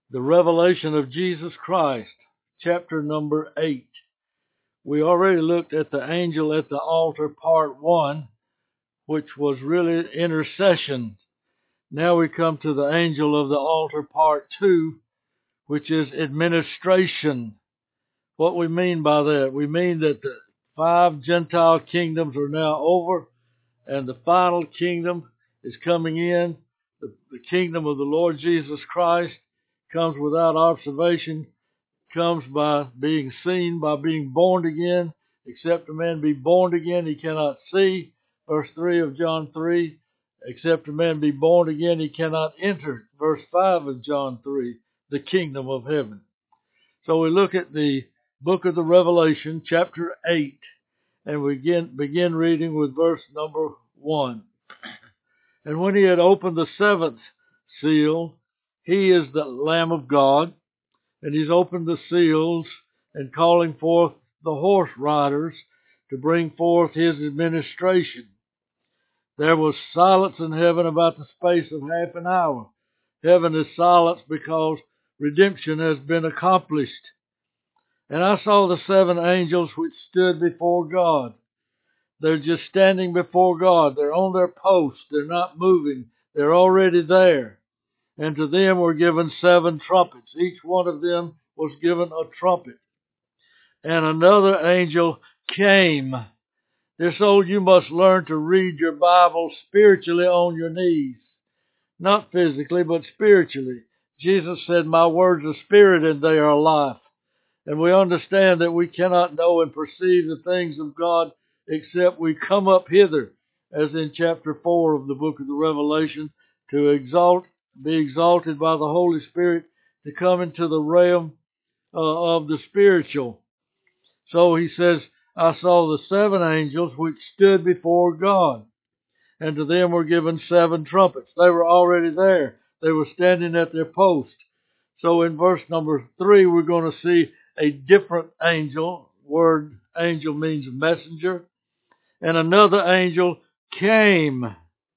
The revelation of Jesus Christ, chapter number 8. We already looked at the angel at the altar, part 1, which was really intercession. Now we come to the angel of the altar, part 2, which is administration. What we mean by that? We mean that the 5 Gentile kingdoms are now over, and the final kingdom is coming in. The kingdom of the Lord Jesus Christ comes without observation, comes by being seen, by being born again. Except a man be born again, he cannot see. Verse 3 of John 3. Except a man be born again, he cannot enter. Verse 5 of John 3, the kingdom of heaven. So we look at the book of the Revelation, chapter 8, and we begin reading with verse number 1. And when he had opened the 7th seal, he is the Lamb of God, and he's opened the seals and calling forth the horse riders to bring forth his administration. There was silence in heaven about the space of half an hour. Heaven is silent because redemption has been accomplished. And I saw the 7 angels which stood before God. They're just standing before God. They're on their posts. They're not moving. They're already there. And to them were given 7 trumpets. Each one of them was given a trumpet. And another angel came. This old, you must learn to read your Bible spiritually on your knees. Not physically, but spiritually. Jesus said, my words are spirit and they are life. And we understand that we cannot know and perceive the things of God except we come up hither, as in chapter 4 of the book of the Revelation, to be exalted by the Holy Spirit, to come into the realm of the spiritual. So he says, I saw the 7 angels which stood before God, and to them were given 7 trumpets. They were already there. They were standing at their post. So in verse number 3, we're going to see a different angel. Word angel means messenger. And another angel came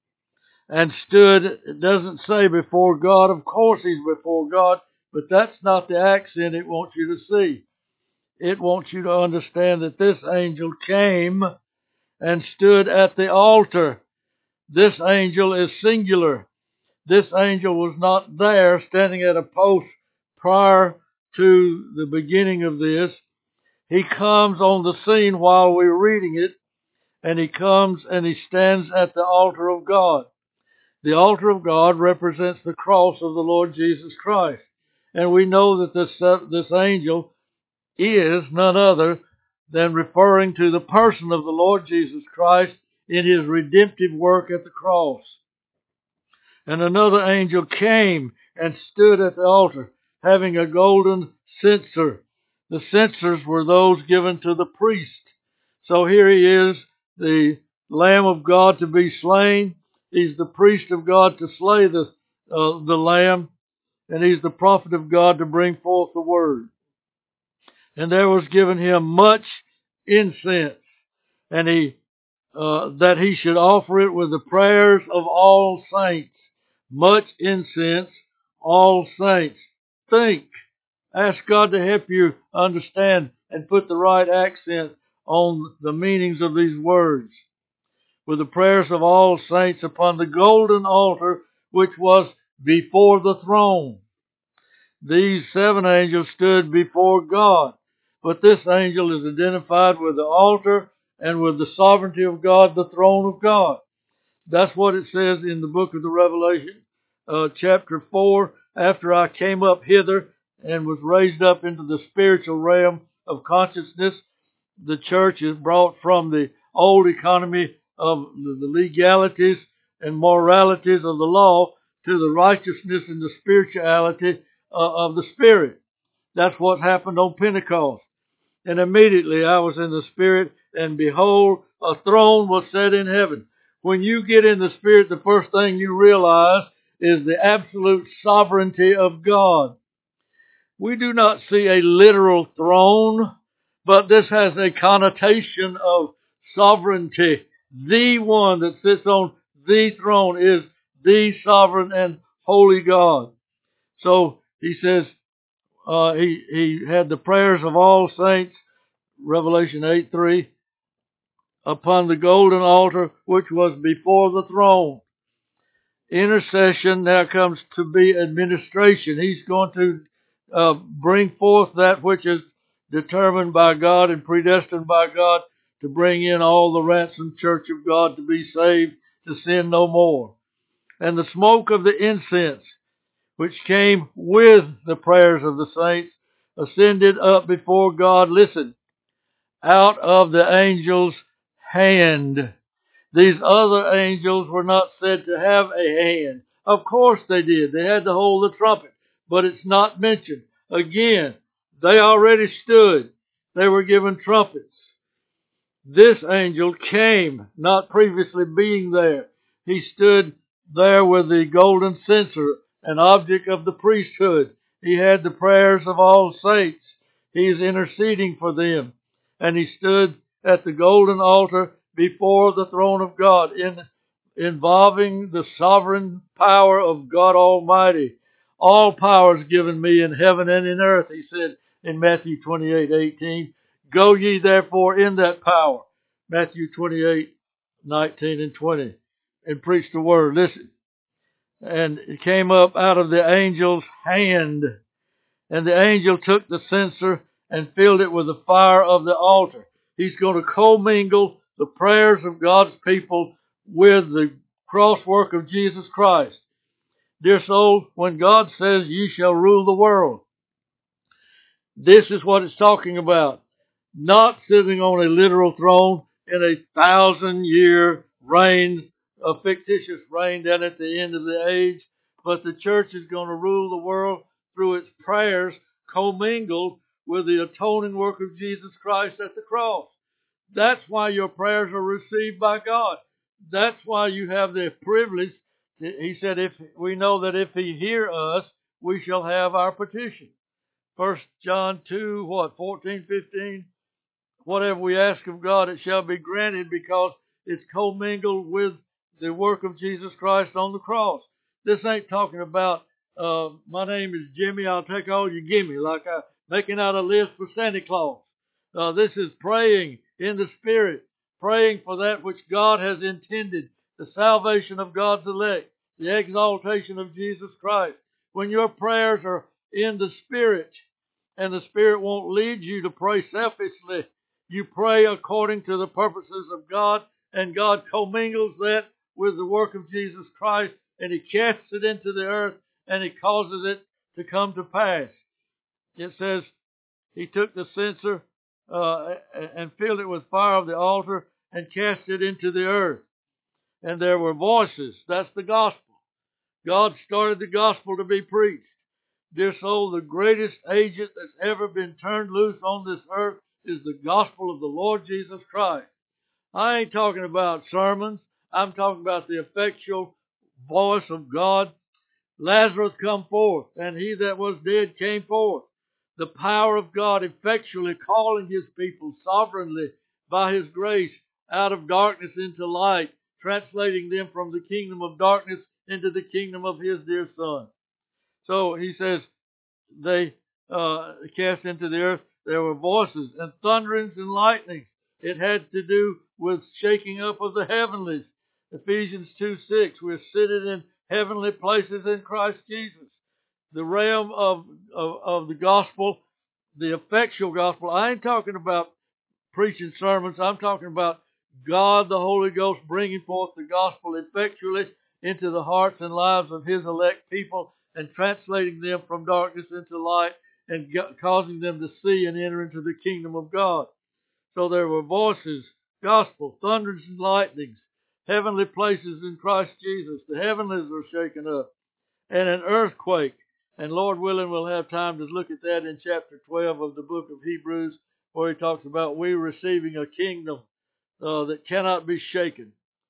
and stood. It doesn't say before God. Of course he's before God, but that's not the accent it wants you to see. It wants you to understand that this angel came and stood at the altar. This angel is singular. This angel was not there standing at a post prior to the beginning of this. He comes on the scene while we're reading it, and he comes and he stands at the altar of God. The altar of God represents the cross of the Lord Jesus Christ. And we know that this angel is none other than referring to the person of the Lord Jesus Christ in his redemptive work at the cross. And another angel came and stood at the altar, having a golden censer. The censers were those given to the priest. So here he is, the Lamb of God to be slain. He's the priest of God to slay the Lamb. And he's the prophet of God to bring forth the word. And there was given him much incense. And that he should offer it with the prayers of all saints. Much incense, all saints. Think. Ask God to help you understand and put the right accent on the meanings of these words. With the prayers of all saints upon the golden altar which was before the throne. These 7 angels stood before God. But this angel is identified with the altar and with the sovereignty of God, the throne of God. That's what it says in the book of the Revelation, chapter 4. After I came up hither and was raised up into the spiritual realm of consciousness, the church is brought from the old economy of the legalities and moralities of the law to the righteousness and the spirituality of the Spirit. That's what happened on Pentecost. And immediately I was in the Spirit, and behold, a throne was set in heaven. When you get in the Spirit, the first thing you realize is the absolute sovereignty of God. We do not see a literal throne, but this has a connotation of sovereignty. The one that sits on the throne is the sovereign and holy God. So He says he had the prayers of all saints, Revelation 8:3, upon the golden altar which was before the throne. Intercession now comes to be administration. He's going to bring forth that which is determined by God and predestined by God to bring in all the ransomed church of God to be saved, to sin no more. And the smoke of the incense, which came with the prayers of the saints, ascended up before God, listen, out of the angel's hand. These other angels were not said to have a hand. Of course they did. They had to hold the trumpet. But it's not mentioned. Again, they already stood. They were given trumpets. This angel came, not previously being there. He stood there with the golden censer, an object of the priesthood. He had the prayers of all saints. He's interceding for them. And he stood at the golden altar before the throne of God, involving the sovereign power of God Almighty. All power is given me in heaven and in earth, he said in Matthew 28:18. Go ye therefore in that power, Matthew 28:19 and 20, and preach the word. Listen. And it came up out of the angel's hand. And the angel took the censer and filled it with the fire of the altar. He's going to commingle the prayers of God's people with the cross work of Jesus Christ. Dear soul, when God says, "Ye shall rule the world," this is what it's talking about. Not sitting on a literal throne in a 1,000-year reign, a fictitious reign down at the end of the age, but the church is going to rule the world through its prayers commingled with the atoning work of Jesus Christ at the cross. That's why your prayers are received by God. That's why you have the privilege. He said, if we know that if he hear us, we shall have our petition. 1 John 2, 14, 15. Whatever we ask of God, it shall be granted, because it's commingled with the work of Jesus Christ on the cross. This ain't talking about, my name is Jimmy, I'll take all you gimme, like making out a list for Santa Claus. This is praying in the Spirit, praying for that which God has intended, the salvation of God's elect, the exaltation of Jesus Christ. When your prayers are in the Spirit, and the Spirit won't lead you to pray selfishly, you pray according to the purposes of God, and God commingles that with the work of Jesus Christ, and he casts it into the earth, and he causes it to come to pass. It says, he took the censer and filled it with fire of the altar and cast it into the earth. And there were voices. That's the gospel. God started the gospel to be preached. Dear soul, the greatest agent that's ever been turned loose on this earth is the gospel of the Lord Jesus Christ. I ain't talking about sermons. I'm talking about the effectual voice of God. Lazarus come forth, and he that was dead came forth. The power of God effectually calling his people sovereignly by his grace out of darkness into light, translating them from the kingdom of darkness into the kingdom of his dear Son. So he says, they cast into the earth, there were voices and thunderings and lightnings. It had to do with shaking up of the heavenlies. Ephesians 2:6, we're seated in heavenly places in Christ Jesus. The realm of the gospel, the effectual gospel. I ain't talking about preaching sermons. I'm talking about God, the Holy Ghost, bringing forth the gospel effectually into the hearts and lives of his elect people and translating them from darkness into light and causing them to see and enter into the kingdom of God. So there were voices, gospel, thunders and lightnings, heavenly places in Christ Jesus. The heavenlies were shaken up, and an earthquake. And Lord willing, we'll have time to look at that in chapter 12 of the book of Hebrews, where he talks about we receiving a kingdom that cannot be shaken.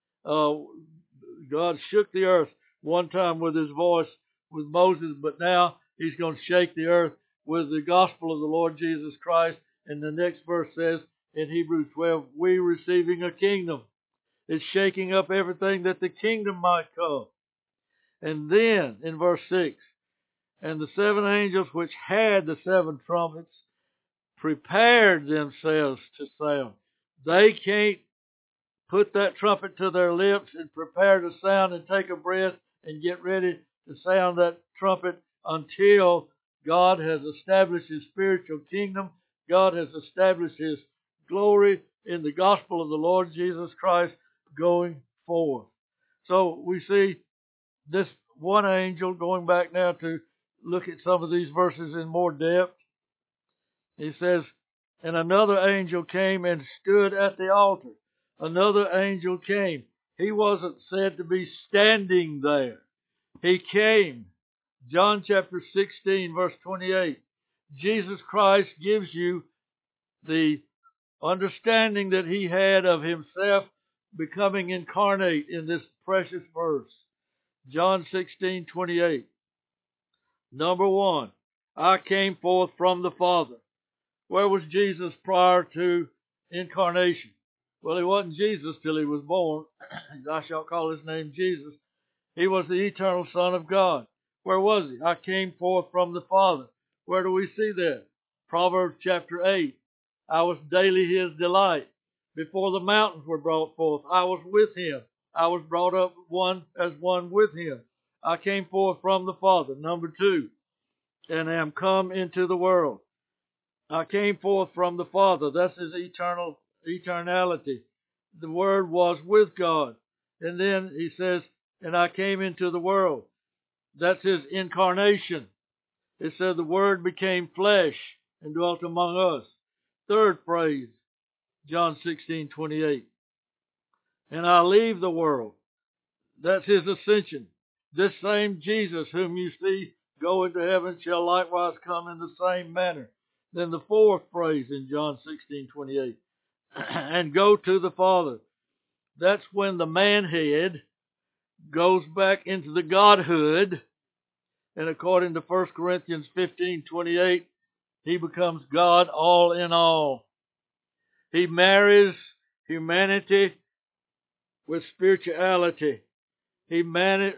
God shook the earth one time with his voice with Moses, but now he's going to shake the earth with the gospel of the Lord Jesus Christ. And the next verse says in Hebrews 12, we receiving a kingdom. It's shaking up everything that the kingdom might come. And then in verse 6, And the 7 angels which had the 7 trumpets prepared themselves to sound. They can't put that trumpet to their lips and prepare to sound and take a breath and get ready to sound that trumpet until God has established His spiritual kingdom. God has established His glory in the gospel of the Lord Jesus Christ going forth. So we see this one angel, going back now to look at some of these verses in more depth. He says, and another angel came and stood at the altar. Another angel came. He wasn't said to be standing there. He came. John chapter 16, verse 28. Jesus Christ gives you the understanding that He had of Himself becoming incarnate in this precious verse. John 16:28. Number 1, I came forth from the Father. Where was Jesus prior to incarnation? Well, He wasn't Jesus till He was born. I shall call His name Jesus. He was the eternal Son of God. Where was He? I came forth from the Father. Where do we see that? Proverbs chapter 8. I was daily His delight. Before the mountains were brought forth, I was with Him. I was brought up as one with Him. I came forth from the Father. Number 2, and am come into the world. I came forth from the Father. That's His eternality. The Word was with God. And then He says, and I came into the world. That's His incarnation. It said the Word became flesh and dwelt among us. Third phrase, John 16:28. And I leave the world. That's His ascension. This same Jesus whom you see go into heaven shall likewise come in the same manner. Then the fourth phrase in John 16:28. And go to the Father. That's when the manhead goes back into the Godhood. And according to 1 Corinthians 15:28, He becomes God all in all. He marries humanity with spirituality. He marries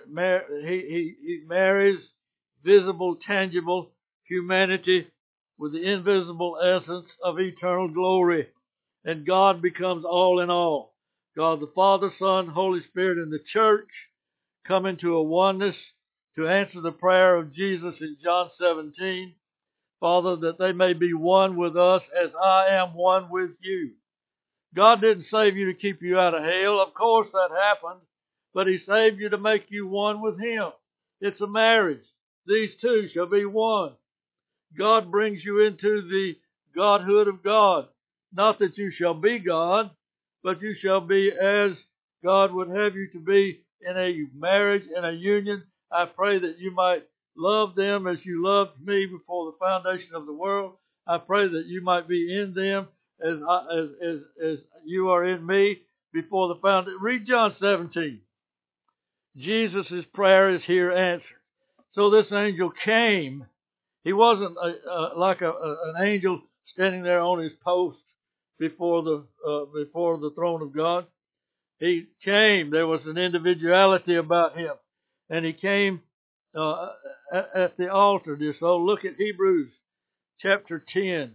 visible, tangible humanity with the invisible essence of eternal glory. And God becomes all in all. God the Father, Son, Holy Spirit, and the church come into a oneness to answer the prayer of Jesus in John 17. Father, that they may be one with us as I am one with you. God didn't save you to keep you out of hell. Of course that happened. But He saved you to make you one with Him. It's a marriage. These two shall be one. God brings you into the Godhood of God. Not that you shall be God, but you shall be as God would have you to be in a marriage, in a union. I pray that you might love them as you loved me before the foundation of the world. I pray that you might be in them as you are in me before the foundation. Read John 17. Jesus' prayer is here answered. So this angel came. He wasn't like an angel standing there on his post before the throne of God. He came. There was an individuality about Him. And He came at the altar, dear soul. Look at Hebrews chapter 10.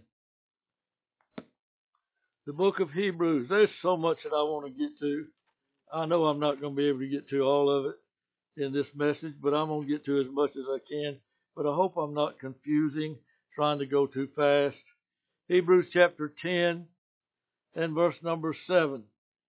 The book of Hebrews. There's so much that I want to get to. I know I'm not going to be able to get to all of it in this message, but I'm going to get to as much as I can. But I hope I'm not confusing, trying to go too fast. Hebrews chapter 10 and verse number 7.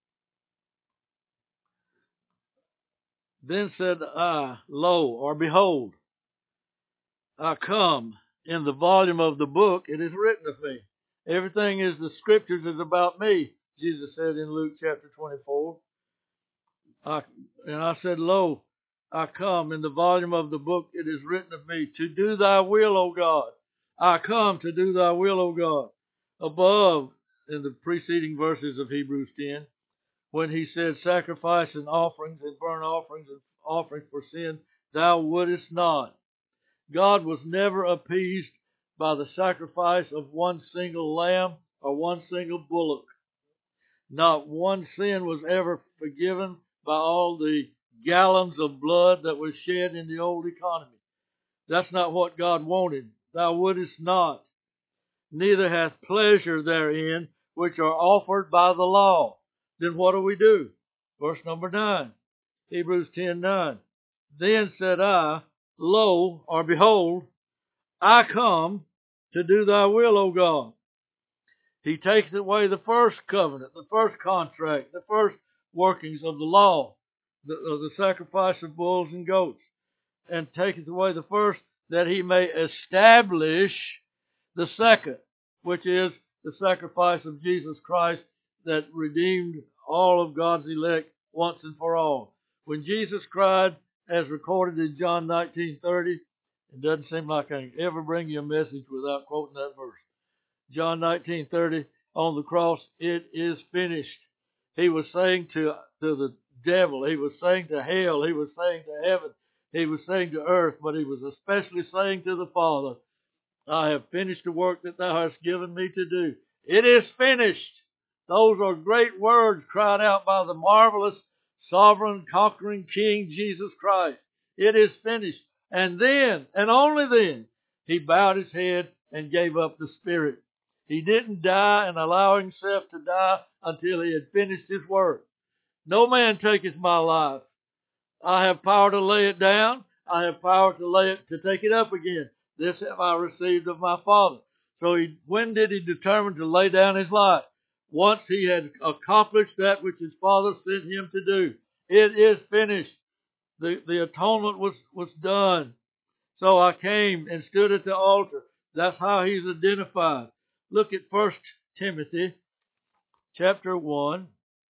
Then said I, lo, or behold, I come. In the volume of the book, it is written of me. Everything is the scriptures is about me, Jesus said in Luke chapter 24. And I said, lo, I come. In the volume of the book, it is written of me, to do thy will, O God. I come to do thy will, O God. Above, in the preceding verses of Hebrews 10, when He said, sacrifice and offerings and burnt offerings and offerings for sin, thou wouldest not. God was never appeased by the sacrifice of one single lamb or one single bullock. Not one sin was ever forgiven by all the gallons of blood that was shed in the old economy. That's not what God wanted. Thou wouldest not, neither hath pleasure therein, which are offered by the law. Then what do? Verse number 9. Hebrews 10:9. Then said I, Lo, or behold, I come to do thy will, O God. He taketh away the first covenant, the first contract, the first workings of the law, the sacrifice of bulls and goats, and taketh away the first, that he may establish the second, which is the sacrifice of Jesus Christ that redeemed all of God's elect once and for all. When Jesus cried, as recorded in John 19:30, it doesn't seem like I can ever bring you a message without quoting that verse. John 19:30, on the cross, it is finished. He was saying to the devil, he was saying to hell, he was saying to heaven, he was saying to earth, but he was especially saying to the Father, I have finished the work that thou hast given me to do. It is finished. Those are great words cried out by the marvelous, sovereign, conquering King Jesus Christ. It is finished. And then, and only then, he bowed his head and gave up the spirit. He didn't die and allow himself to die until he had finished his work. No man taketh my life. I have power to lay it down. I have power to take it up again. This have I received of my Father. So when did he determine to lay down his life? Once he had accomplished that which his Father sent him to do. It is finished. The atonement was done. So I came and stood at the altar. That's how he's identified. Look at 1 Timothy chapter 1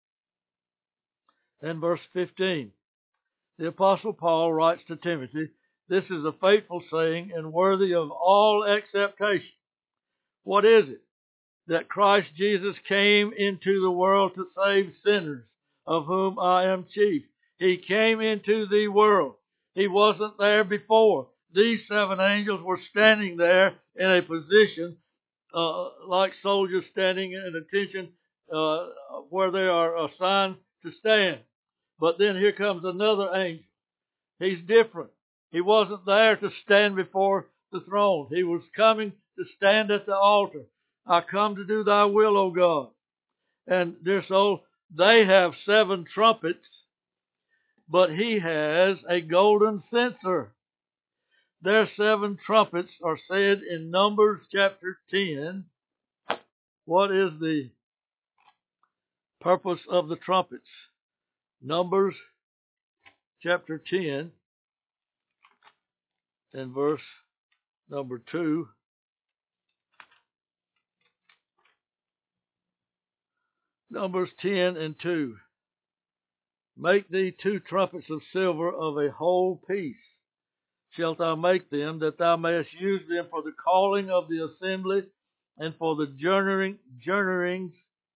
and verse 15. The Apostle Paul writes to Timothy, this is a faithful saying and worthy of all acceptation. What is it? That Christ Jesus came into the world to save sinners, of whom I am chief. He came into the world. He wasn't there before. These 7 angels were standing there in a position like soldiers standing in attention where they are assigned to stand. But then here comes another angel. He's different. He wasn't there to stand before the throne. He was coming to stand at the altar. I come to do thy will, O God. And dear soul, they have 7 trumpets, but he has a golden censer. Their 7 trumpets are said in Numbers chapter 10. What is the purpose of the trumpets? Numbers chapter 10 and verse number 2. Numbers 10 and 2. Make thee 2 trumpets of silver of a whole piece. Shalt thou make them, that thou mayest use them for the calling of the assembly and for the journeyings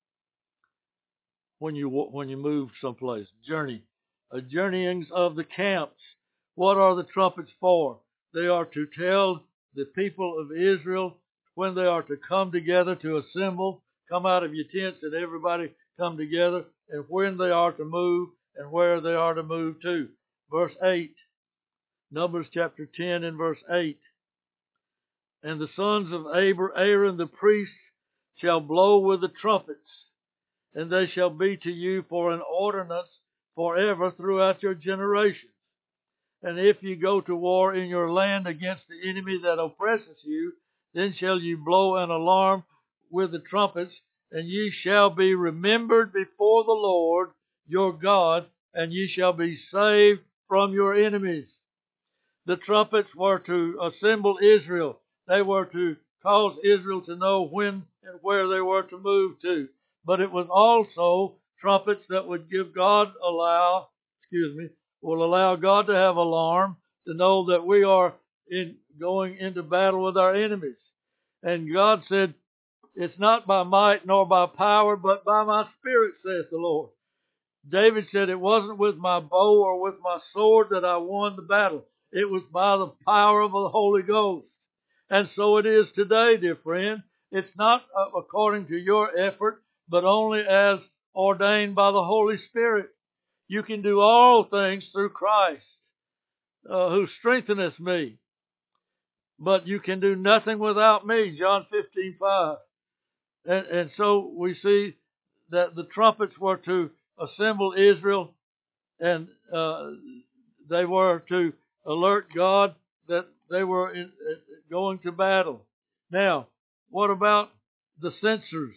when you move someplace. Journeyings of the camps. What are the trumpets for? They are to tell the people of Israel when they are to come together to assemble, come out of your tents and everybody come together, and when they are to move and where they are to move to. Verse 8. Numbers chapter 10 and verse 8. And the sons of Aaron the priest shall blow with the trumpets, and they shall be to you for an ordinance forever throughout your generations. And if you go to war in your land against the enemy that oppresses you, then shall you blow an alarm with the trumpets, and ye shall be remembered before the Lord your God, and ye shall be saved from your enemies. The trumpets were to assemble Israel. They were to cause Israel to know when and where they were to move to. But it was also trumpets that would will allow God to have alarm to know that we are going into battle with our enemies. And God said, it's not by might nor by power, but by my spirit, saith the Lord. David said, it wasn't with my bow or with my sword that I won the battle. It was by the power of the Holy Ghost. And so it is today, dear friend. It's not according to your effort, but only as ordained by the Holy Spirit. You can do all things through Christ, who strengtheneth me. but you can do nothing without me, John 15:5. And so we see that the trumpets were to assemble Israel, and they were to alert God that they were going to battle. Now, what about the censers?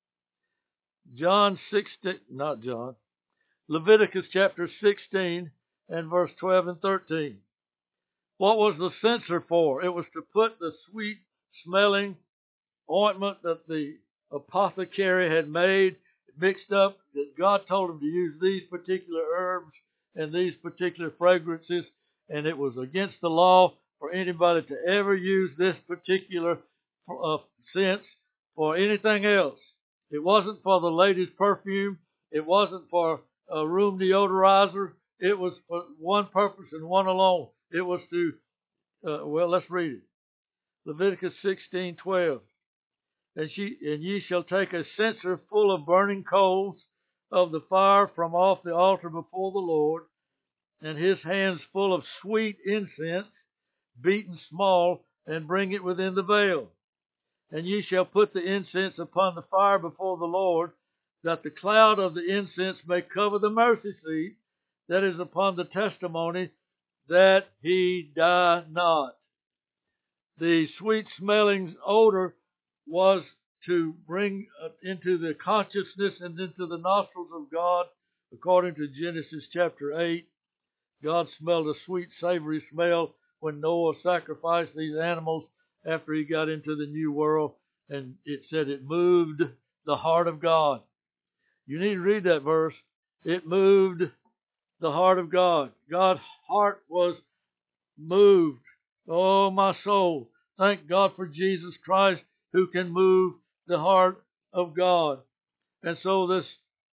Leviticus chapter 16 and verse 12 and 13. What was the censer for? It was to put the sweet smelling ointment that the apothecary had made, mixed up, that God told him to use these particular herbs and these particular fragrances, and it was against the law for anybody to ever use this particular scent for anything else. It wasn't for the lady's perfume. It wasn't for a room deodorizer. It was for one purpose and one alone. It was to, let's read it. Leviticus 16:12. And ye shall take a censer full of burning coals of the fire from off the altar before the Lord, and his hands full of sweet incense, beaten small, and bring it within the veil. And ye shall put the incense upon the fire before the Lord, that the cloud of the incense may cover the mercy seat that is upon the testimony, that he die not. The sweet smelling odor was to bring into the consciousness and into the nostrils of God, according to Genesis chapter 8. God smelled a sweet, savory smell when Noah sacrificed these animals after he got into the new world, and it said it moved the heart of God. You need to read that verse. It moved the heart of God. God's heart was moved. Oh, my soul, thank God for Jesus Christ, who can move the heart of God. And so this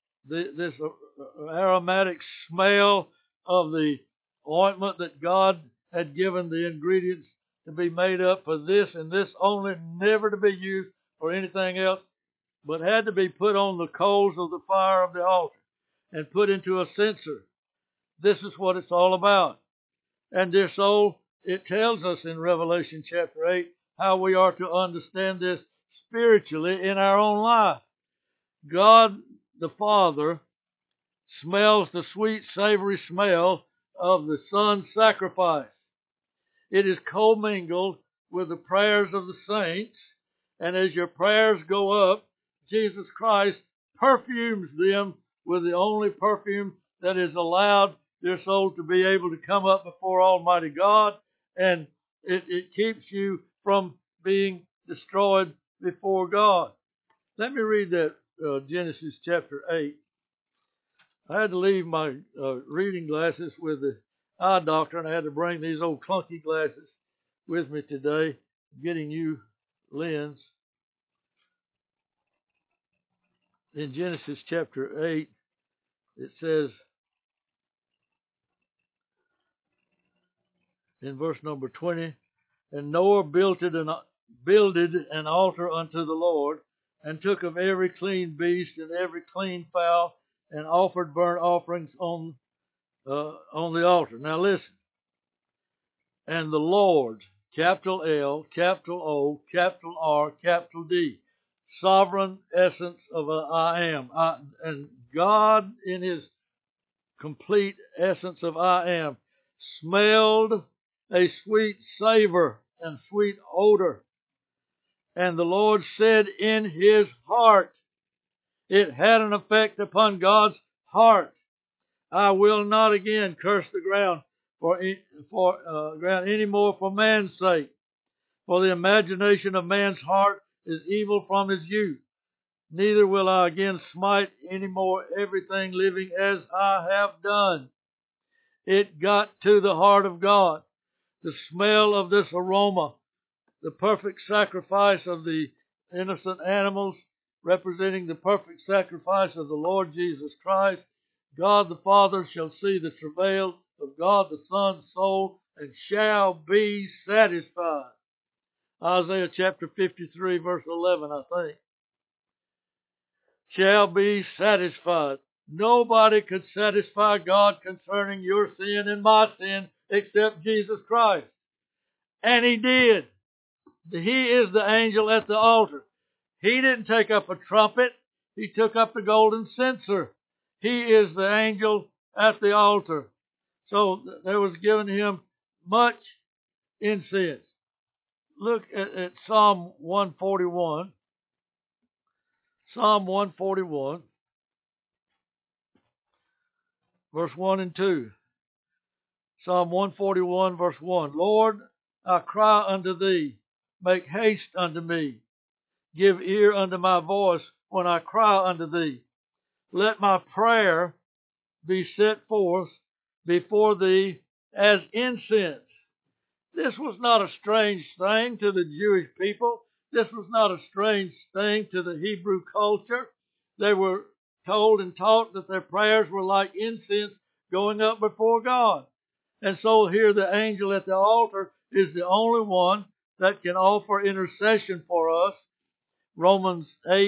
aromatic smell of the ointment that God had given the ingredients to be made up for this and this only, never to be used for anything else, but had to be put on the coals of the fire of the altar and put into a censer. This is what it's all about. And dear soul, it tells us in Revelation chapter 8 how we are to understand this spiritually in our own life. God the Father smells the sweet, savory smell of the Son's sacrifice. It is commingled with the prayers of the saints, and as your prayers go up, Jesus Christ perfumes them with the only perfume that is allowed their soul to be able to come up before Almighty God, and it keeps you from being destroyed before God. Let me read that Genesis chapter 8. I had to leave my reading glasses with the eye doctor, and I had to bring these old clunky glasses with me today, getting new lens. In Genesis chapter 8, it says, in verse number 20, and Noah builded an altar unto the Lord, and took of every clean beast and every clean fowl, and offered burnt offerings on the altar. Now listen. And the Lord, capital L, capital O, capital R, capital D, sovereign essence of I am. And God, in his complete essence of I am, smelled a sweet savor and sweet odor. And the Lord said in his heart, it had an effect upon God's heart, I will not again curse the ground ground any more for man's sake. For the imagination of man's heart is evil from his youth. Neither will I again smite any more everything living as I have done. It got to the heart of God. The smell of this aroma, the perfect sacrifice of the innocent animals, representing the perfect sacrifice of the Lord Jesus Christ. God the Father shall see the travail of God the Son's soul and shall be satisfied. Isaiah chapter 53 verse 11, I think. Shall be satisfied. Nobody could satisfy God concerning your sin and my sin except Jesus Christ. And he did. He is the angel at the altar. He didn't take up a trumpet. He took up the golden censer. He is the angel at the altar. So there was given him much incense. Look at Psalm 141. Psalm 141, verse 1 and 2. Psalm 141, verse 1. Lord, I cry unto thee. Make haste unto me. Give ear unto my voice when I cry unto thee. Let my prayer be set forth before thee as incense. This was not a strange thing to the Jewish people. This was not a strange thing to the Hebrew culture. They were told and taught that their prayers were like incense going up before God. And so here the angel at the altar is the only one that can offer intercession for us. Romans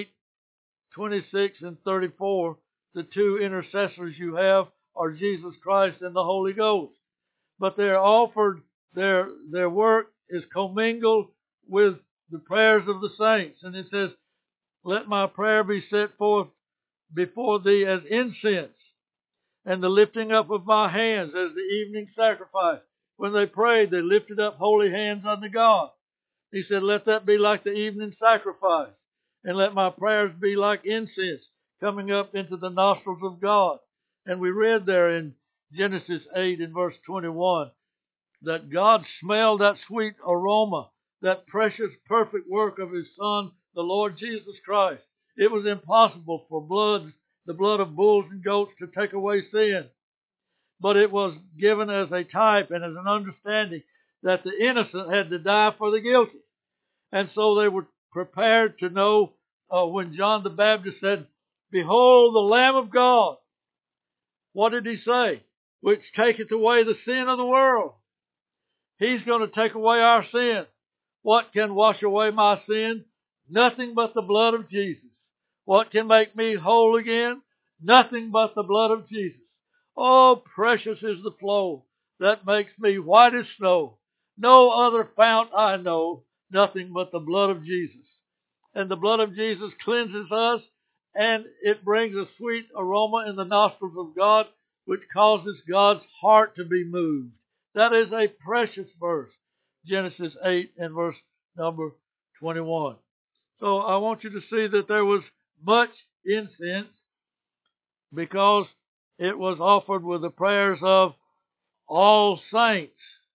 8:26 and 34, the two intercessors you have are Jesus Christ and the Holy Ghost. But they're offered, their work is commingled with the prayers of the saints. And it says, let my prayer be set forth before thee as incense, and the lifting up of my hands as the evening sacrifice. When they prayed, they lifted up holy hands unto God. He said, let that be like the evening sacrifice, and let my prayers be like incense coming up into the nostrils of God. And we read there in Genesis 8 and verse 21 that God smelled that sweet aroma, that precious, perfect work of His Son, the Lord Jesus Christ. It was impossible for the blood of bulls and goats to take away sin. But it was given as a type and as an understanding that the innocent had to die for the guilty. And so they were prepared to know when John the Baptist said, behold the Lamb of God. What did he say? Which taketh away the sin of the world. He's going to take away our sin. What can wash away my sin? Nothing but the blood of Jesus. What can make me whole again? Nothing but the blood of Jesus. Oh, precious is the flow that makes me white as snow. No other fount I know, nothing but the blood of Jesus. And the blood of Jesus cleanses us, and it brings a sweet aroma in the nostrils of God, which causes God's heart to be moved. That is a precious verse. Genesis 8 and verse number 21. So I want you to see that there was much incense because it was offered with the prayers of all saints.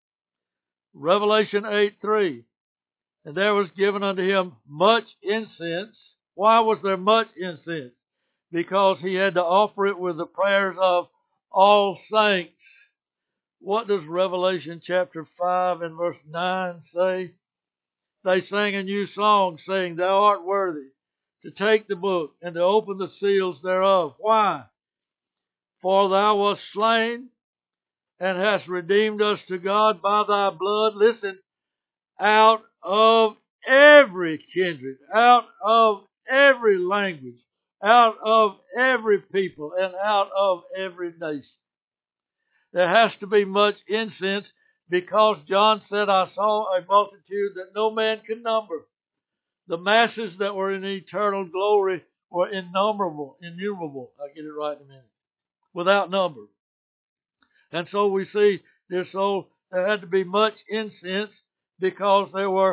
Revelation 8:3. And there was given unto him much incense. Why was there much incense? Because he had to offer it with the prayers of all saints. What does Revelation chapter 5 and verse 9 say? They sang a new song, saying, thou art worthy to take the book and to open the seals thereof. Why? For thou wast slain and hast redeemed us to God by thy blood. Listen, out of every kindred, out of every language, out of every people, and out of every nation. There has to be much incense because John said, I saw a multitude that no man could number. The masses that were in eternal glory were innumerable. I'll get it right in a minute. Without number. And so we see there had to be much incense because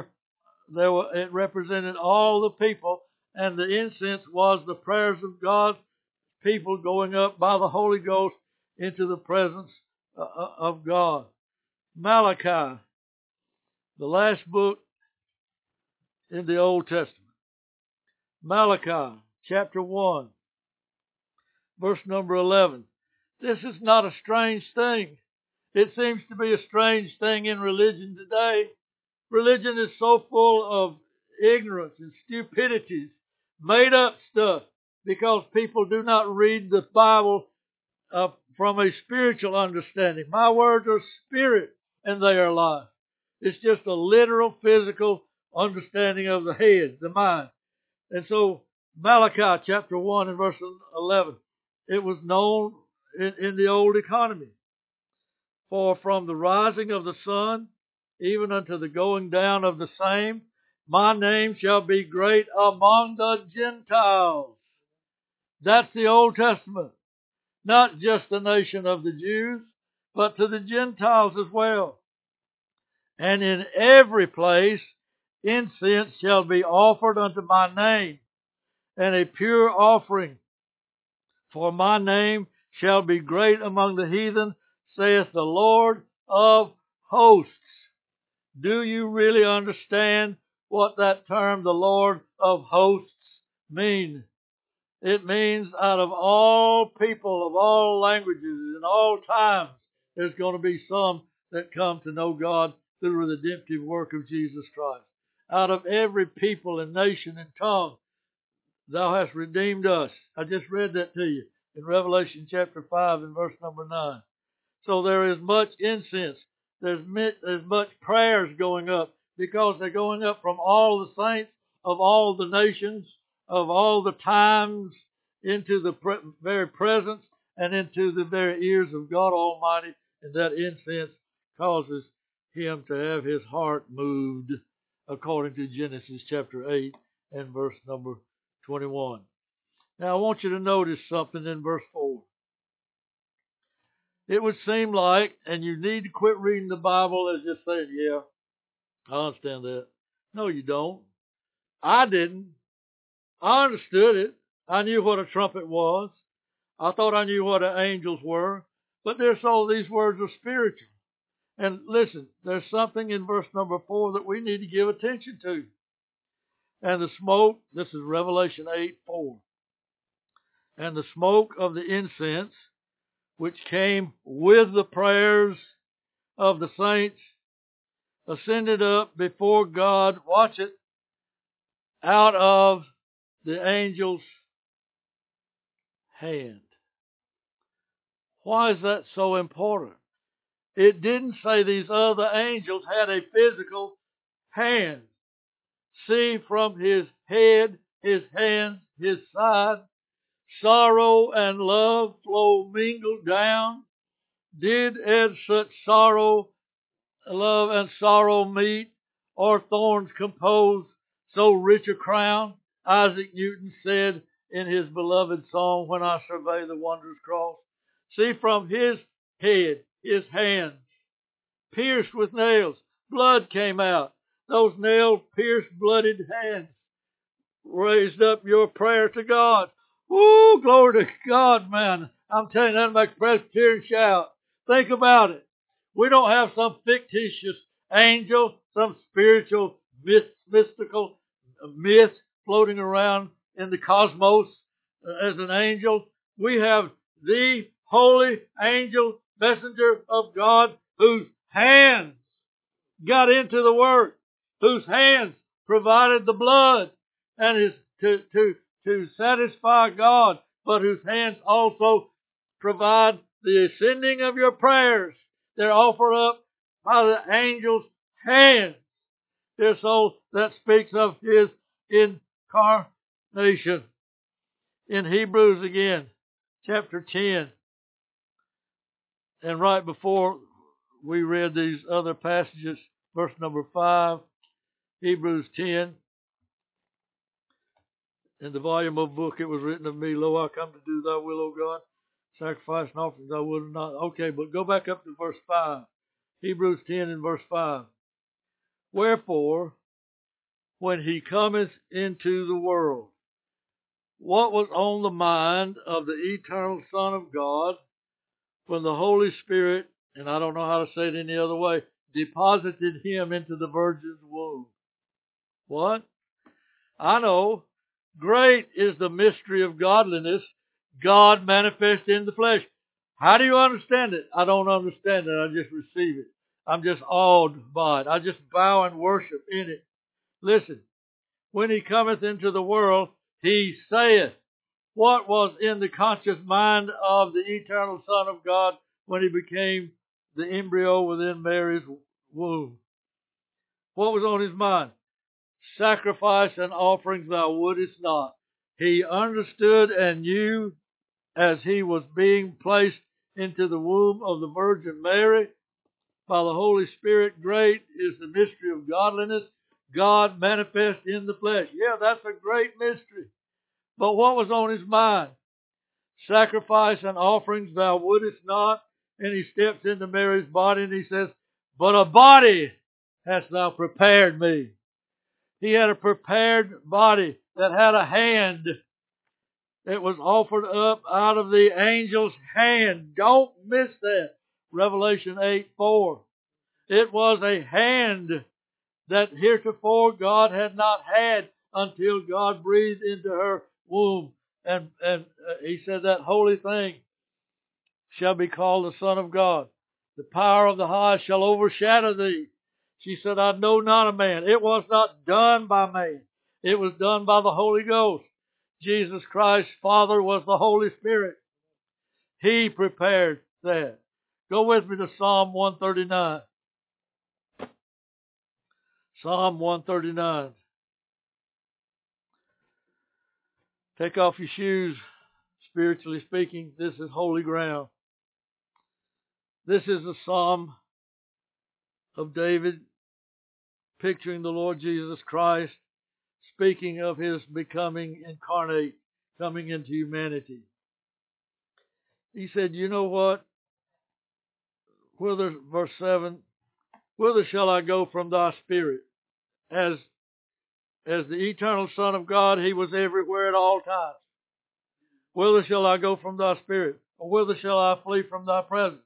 it represented all the people, and the incense was the prayers of God's people going up by the Holy Ghost into the presence of God. Malachi, the last book in the Old Testament. Malachi, chapter 1, verse number 11. This is not a strange thing. It seems to be a strange thing in religion today. Religion is so full of ignorance and stupidities, made up stuff, because people do not read the Bible from a spiritual understanding. My words are spirit and they are life. It's just a literal, physical understanding of the head, the mind. And so Malachi chapter 1 and verse 11, it was known in the old economy. For from the rising of the sun, even unto the going down of the same, my name shall be great among the Gentiles. That's the Old Testament. Not just the nation of the Jews, but to the Gentiles as well. And in every place incense shall be offered unto my name, and a pure offering. For my name shall be great among the heathen, saith the Lord of hosts. Do you really understand what that term, the Lord of hosts, means? It means out of all people, of all languages, in all times, there's going to be some that come to know God through the redemptive work of Jesus Christ. Out of every people and nation and tongue, thou hast redeemed us. I just read that to you in Revelation chapter 5 and verse number 9. So there is much incense. There's much prayers going up because they're going up from all the saints of all the nations, of all the times, into the very presence and into the very ears of God Almighty. And that incense causes him to have his heart moved, according to Genesis chapter 8 and verse number 21. Now I want you to notice something in verse 4. It would seem like, and you need to quit reading the Bible as just saying, yeah, I understand that. No, you don't. I didn't. I understood it. I knew what a trumpet was. I thought I knew what the angels were. But these words are spiritual. And listen, there's something in verse number 4 that we need to give attention to. And the smoke, this is Revelation 8:4. And the smoke of the incense, which came with the prayers of the saints, ascended up before God, watch it, out of the angel's hand. Why is that so important? It didn't say these other angels had a physical hand. See, from his head, his hands, his side, sorrow and love flow mingled down. Did as such sorrow, love and sorrow meet, or thorns compose so rich a crown? Isaac Newton said in his beloved song, When I Survey the Wondrous Cross. See, from his head, his hands, pierced with nails, blood came out. Those nail-pierced, blooded hands raised up your prayer to God. Woo, glory to God, man. I'm telling you, that makes Presbyterian shout. Think about it. We don't have some fictitious angel, some spiritual, mystical myth floating around in the cosmos as an angel. We have the holy angel, messenger of God, whose hands got into the work, whose hands provided the blood, and is to satisfy God, but whose hands also provide the ascending of your prayers. They're offered up by the angel's hands. So that speaks of his incarnation. In Hebrews again, chapter 10, and right before we read these other passages, verse number 5, Hebrews 10, in the volume of book it was written of me, Lo, I come to do thy will, O God. Sacrifice and offering thou wilt not. Okay, but go back up to verse 5. Hebrews 10 and verse 5. Wherefore, when he cometh into the world, what was on the mind of the eternal Son of God when the Holy Spirit, and I don't know how to say it any other way, deposited him into the virgin's womb? What? I know. Great is the mystery of godliness, God manifest in the flesh. How do you understand it? I don't understand it. I just receive it. I'm just awed by it. I just bow and worship in it. Listen, when he cometh into the world, he saith. What was in the conscious mind of the eternal Son of God when he became the embryo within Mary's womb? What was on his mind? Sacrifice and offerings thou wouldest not. He understood and knew as he was being placed into the womb of the Virgin Mary by the Holy Spirit. Great is the mystery of godliness. God manifest in the flesh. Yeah, that's a great mystery. But what was on his mind? Sacrifice and offerings thou wouldest not. And he steps into Mary's body and he says, but a body hast thou prepared me. He had a prepared body that had a hand. It was offered up out of the angel's hand. Don't miss that. Revelation 8:4. It was a hand that heretofore God had not had until God breathed into her womb. And he said that holy thing shall be called the Son of God. The power of the highest shall overshadow thee. She said, I know not a man. It was not done by man. It was done by the Holy Ghost. Jesus Christ's Father was the Holy Spirit. He prepared that. Go with me to Psalm 139. Psalm 139. Take off your shoes, spiritually speaking. This is holy ground. This is a psalm of David picturing the Lord Jesus Christ, speaking of his becoming incarnate, coming into humanity. He said, you know what? Verse 7, whither shall I go from thy spirit? As the eternal Son of God, he was everywhere at all times. Whither shall I go from thy spirit? Or whither shall I flee from thy presence?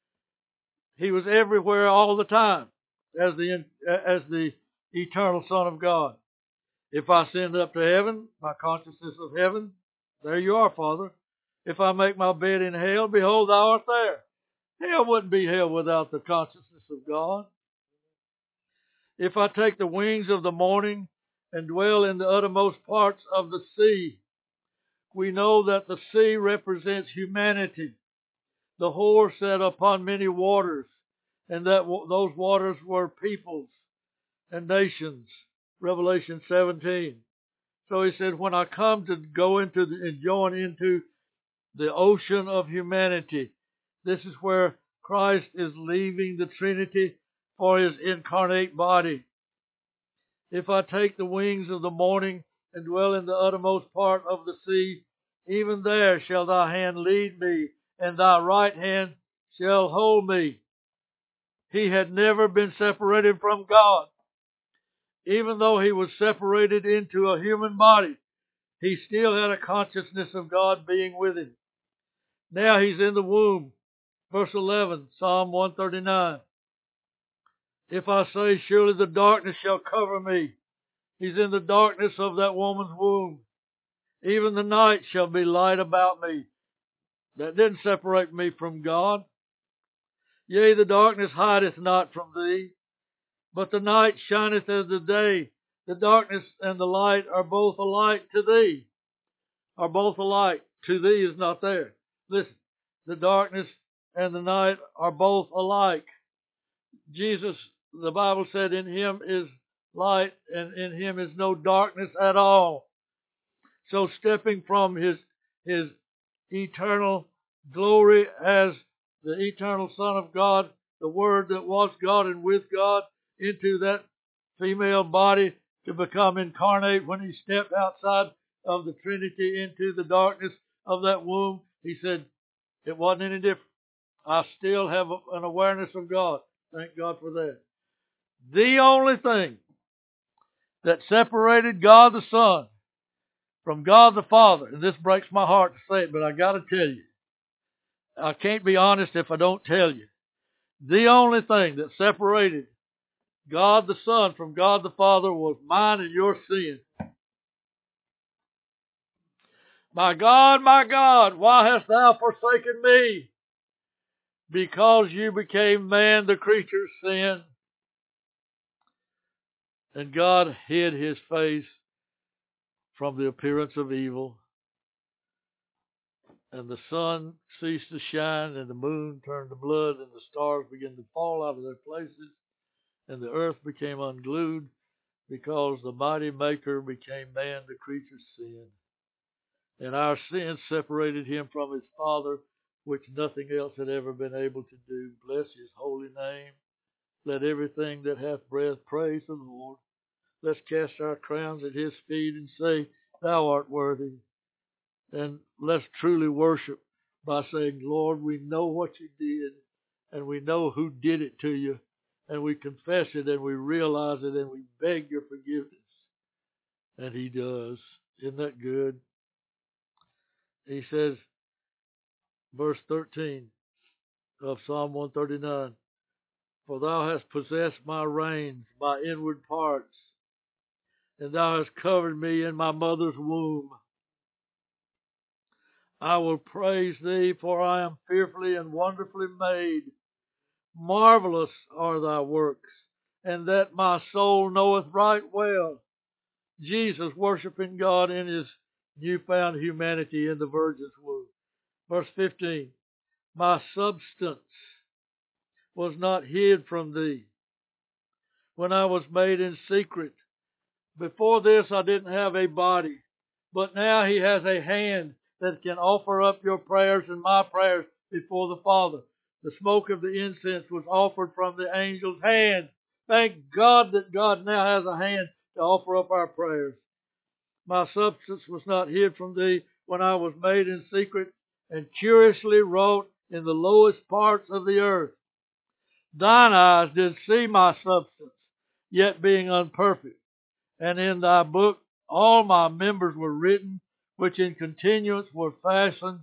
He was everywhere all the time as the eternal Son of God. If I ascend up to heaven, my consciousness of heaven, there you are, Father. If I make my bed in hell, behold, thou art there. Hell wouldn't be hell without the consciousness of God. If I take the wings of the morning and dwell in the uttermost parts of the sea, we know that the sea represents humanity. The whore sat upon many waters, and that those waters were peoples and nations. Revelation 17. So he said, when I come to go into and join into the ocean of humanity, this is where Christ is leaving the Trinity for his incarnate body. If I take the wings of the morning and dwell in the uttermost part of the sea, even there shall thy hand lead me, and thy right hand shall hold me. He had never been separated from God. Even though he was separated into a human body, he still had a consciousness of God being with him. Now he's in the womb. Verse 11, Psalm 139. If I say, surely the darkness shall cover me. He's in the darkness of that woman's womb. Even the night shall be light about me. That didn't separate me from God. Yea, the darkness hideth not from thee, but the night shineth as the day. The darkness and the light are both alike to thee. Are both alike. To thee is not there. Listen, the darkness and the night are both alike. Jesus, the Bible said, in him is light and in him is no darkness at all. So stepping from his eternal glory as the eternal Son of God, the Word that was God and with God, into that female body to become incarnate when he stepped outside of the Trinity into the darkness of that womb, he said, it wasn't any different. I still have an awareness of God. Thank God for that. The only thing that separated God the Son from God the Father, and this breaks my heart to say it, but I got to tell you, I can't be honest if I don't tell you. The only thing that separated God the Son from God the Father was mine and your sin. My God, why hast thou forsaken me? Because you became man, the creature's sin. And God hid his face from the appearance of evil. And the sun ceased to shine, and the moon turned to blood, and the stars began to fall out of their places, and the earth became unglued, because the mighty Maker became man, the creature's sin. And our sin separated him from his Father, which nothing else had ever been able to do. Bless his holy name. Let everything that hath breath praise the Lord. Let's cast our crowns at his feet and say, Thou art worthy. And let's truly worship by saying, Lord, we know what you did, and we know who did it to you, and we confess it, and we realize it, and we beg your forgiveness. And he does. Isn't that good? He says, verse 13 of Psalm 139, For thou hast possessed my reins, my inward parts, and thou hast covered me in my mother's womb. I will praise thee, for I am fearfully and wonderfully made. Marvelous are thy works, and that my soul knoweth right well. Jesus worshiping God in his newfound humanity in the Virgin's womb. Verse 15, My substance was not hid from thee when I was made in secret. Before this I didn't have a body, but now he has a hand that can offer up your prayers and my prayers before the Father. The smoke of the incense was offered from the angel's hand. Thank God that God now has a hand to offer up our prayers. My substance was not hid from thee when I was made in secret and curiously wrought in the lowest parts of the earth. Thine eyes did see my substance, yet being unperfect. And in thy book all my members were written, which in continuance were fashioned,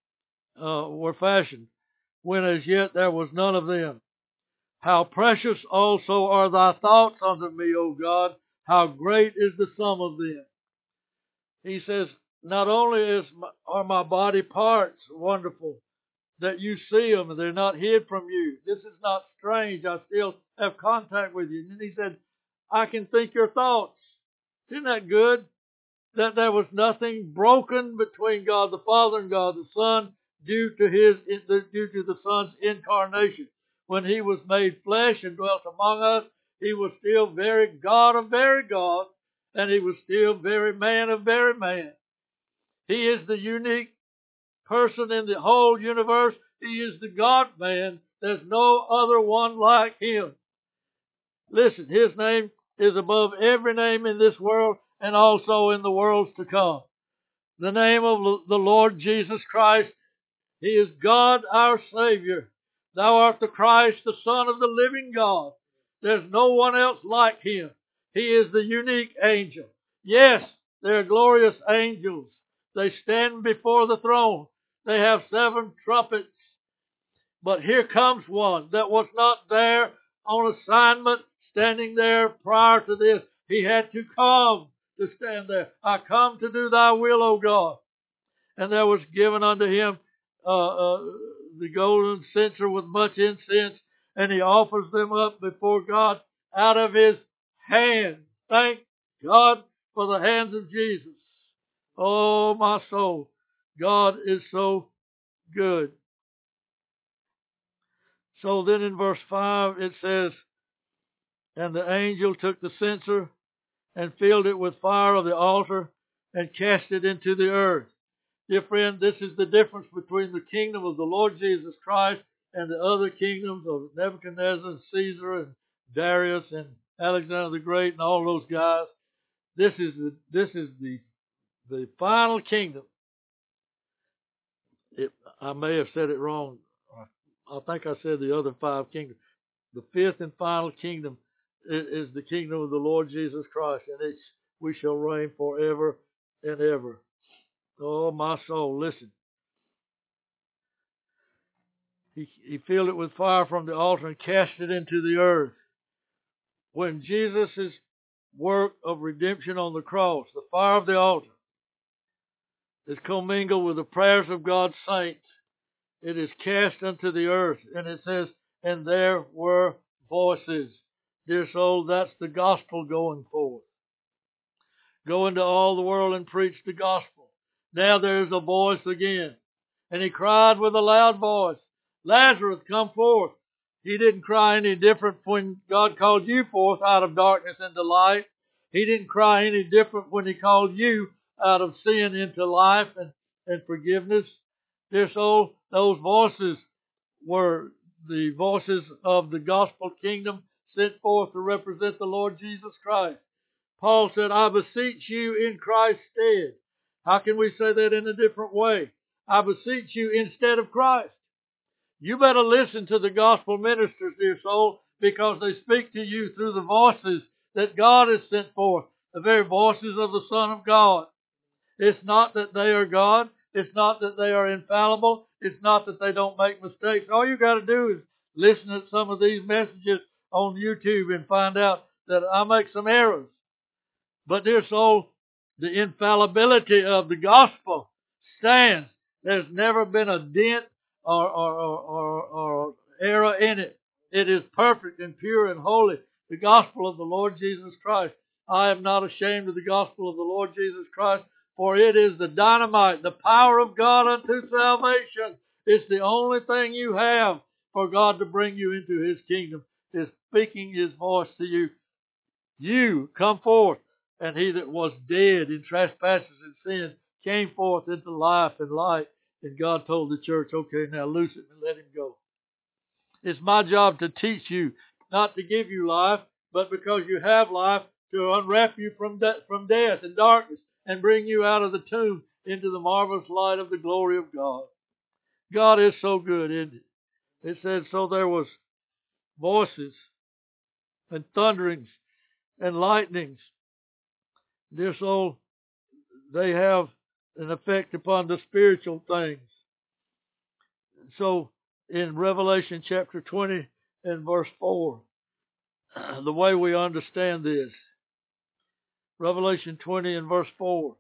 when as yet there was none of them. How precious also are thy thoughts unto me, O God! How great is the sum of them! He says, not only are my body parts wonderful, that you see them and they're not hid from you. This is not strange. I still have contact with you. And then he said, I can think your thoughts. Isn't that good? That there was nothing broken between God the Father and God the Son due to the Son's incarnation. When he was made flesh and dwelt among us, he was still very God of very God, and he was still very man of very man. He is the unique person in the whole universe. He is the God-man. There's no other one like him. Listen, his name is above every name in this world and also in the worlds to come. The name of the Lord Jesus Christ. He is God our Savior. Thou art the Christ, the Son of the living God. There's no one else like him. He is the unique angel. Yes, they're glorious angels. They stand before the throne. They have 7 trumpets. But here comes one that was not there on assignment, standing there prior to this. He had to come to stand there. I come to do thy will, O God. And there was given unto him the golden censer with much incense, and he offers them up before God out of his hand. Thank God for the hands of Jesus. Oh, my soul. God is so good. So then in verse 5 it says, And the angel took the censer and filled it with fire of the altar and cast it into the earth. Dear friend, this is the difference between the kingdom of the Lord Jesus Christ and the other kingdoms of Nebuchadnezzar and Caesar and Darius and Alexander the Great and all those guys. This is the final kingdom. I may have said it wrong. I think I said the other 5 kingdoms. The 5th and final kingdom is the kingdom of the Lord Jesus Christ, and we shall reign forever and ever. Oh, my soul, listen. He filled it with fire from the altar and cast it into the earth. When Jesus' work of redemption on the cross, the fire of the altar, is commingled with the prayers of God's saints, it is cast unto the earth. And it says, and there were voices. Dear soul, that's the gospel going forth. Go into all the world and preach the gospel. Now there's a voice again. And he cried with a loud voice, Lazarus, come forth. He didn't cry any different when God called you forth out of darkness into light. He didn't cry any different when he called you out of sin into life and forgiveness. Dear soul, those voices were the voices of the gospel kingdom sent forth to represent the Lord Jesus Christ. Paul said, I beseech you in Christ's stead. How can we say that in a different way? I beseech you instead of Christ. You better listen to the gospel ministers, dear soul, because they speak to you through the voices that God has sent forth, the very voices of the Son of God. It's not that they are God. It's not that they are infallible. It's not that they don't make mistakes. All you got to do is listen to some of these messages on YouTube and find out that I make some errors. But dear soul, the infallibility of the gospel stands. There's never been a dent or error in it. It is perfect and pure and holy. The gospel of the Lord Jesus Christ. I am not ashamed of the gospel of the Lord Jesus Christ, for it is the dynamite, the power of God unto salvation. It's the only thing you have for God to bring you into His kingdom, is speaking His voice to you. You come forth, and he that was dead in trespasses and sin came forth into life and light. And God told the church, okay, now loose him and let him go. It's my job to teach you, not to give you life, but because you have life, to unwrap you from death and darkness and bring you out of the tomb into the marvelous light of the glory of God. God is so good, isn't it? It says, so there was voices and thunderings and lightnings. Dear soul, they have an effect upon the spiritual things. So in Revelation chapter 20 and verse 4, the way we understand this, Revelation 20 and verse 4,